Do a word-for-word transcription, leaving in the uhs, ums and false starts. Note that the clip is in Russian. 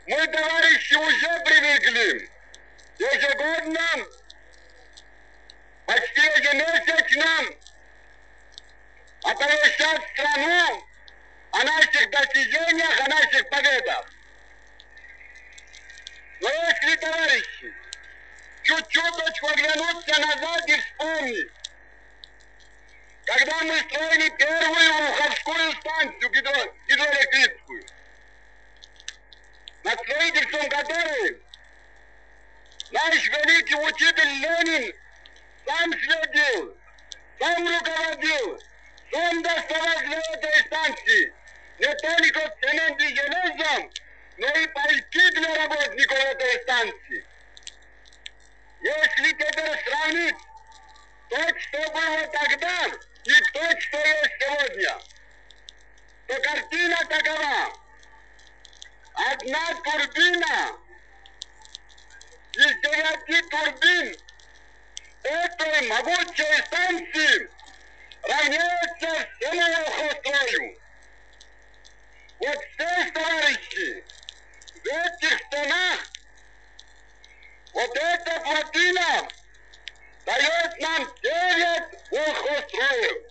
Мы, товарищи, уже привыкли. Ежегодно, почти ежемесячно оповещать страну о наших достижениях, о наших победах. Но если, товарищи, чуть-чуточку оглянуться назад и вспомнить, когда мы строили первую Луховскую станцию гидро, гидроэлектрическую, над строительством которой наш великий учитель Ленин сам следил, сам руководил, сам доставал для этой станции не только цемент и железо, но и пайки для работников этой станции. Если теперь сравнить то, что было тогда, и то, что есть сегодня, то картина такова. Одна турбина из девяти турбин этой могучей станции равняется всему Волховстрою. Вот здесь, товарищи, в этих стенах, вот эта плотина дает нам девять Волховстроев.